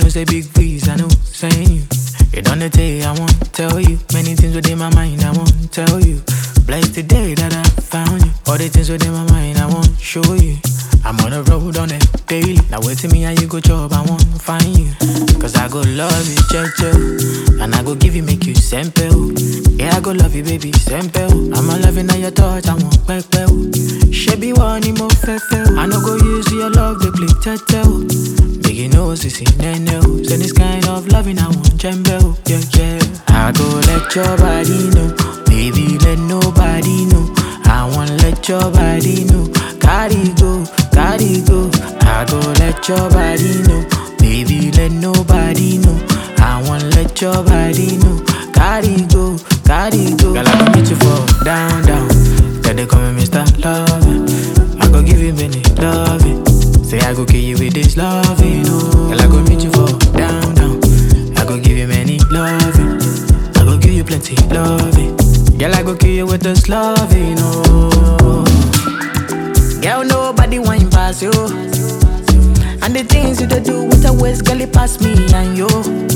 say big please, I know, saying you. You done the day, I won't tell you. Many things within my mind, I won't tell you. Blessed the day that I found you. All the things within my mind, I won't show you. I'm on the road on it daily. Now wait till me how you go job, I won't find you. Cause I go love you, checho. And I go give you, make you simple. Yeah, I go love you, baby, simple. I'm a loving on your touch, I won't back bell. Shabby one, more fefe. I no go use your love, they play tetel. Make you know, sissy, nene. So this kind of loving, I want jumbo, yeah, yeah. I go let your body know. Baby, let nobody know. I want let your body know. Carry go, carry go. I go let your body know. Baby, let nobody know. I want let your body know. Carry go, carry go. Girl, I go meet you for down, down. Then they call me Mr. Loving. I go give you many loving. Say I go kill you with this loving, oh. Girl, I go meet you for down, down. I go give you many loving. I go give you plenty loving. Girl, I go kill you with this loving, oh. Girl, nobody whine pass you. And the things you do with a waist, girl, it pass me and you.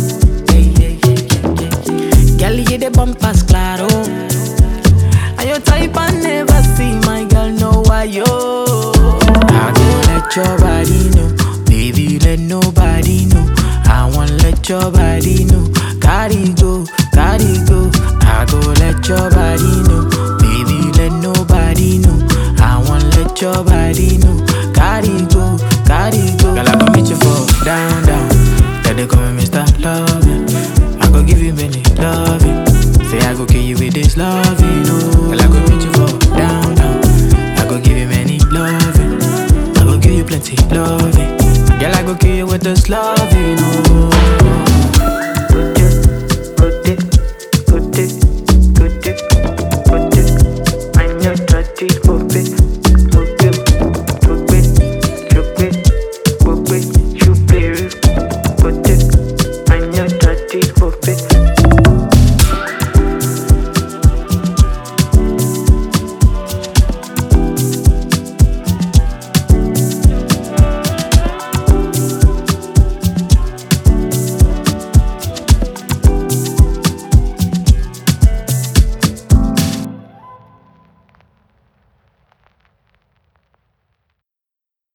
Girl, you the bumpers, claro. And your type I never see, my girl, know why yo. I go let your body know. Baby, let nobody know. I want let your body know. Carry go, carry go. I go let your body know. Baby, let nobody know. I want let your body know. Carry go, carry go. Girl, I go meet you for down, down. Then they call me Mr. Loving. I go give you many loving. Say I go kill you with this loving, oh. Girl, I go meet you for down.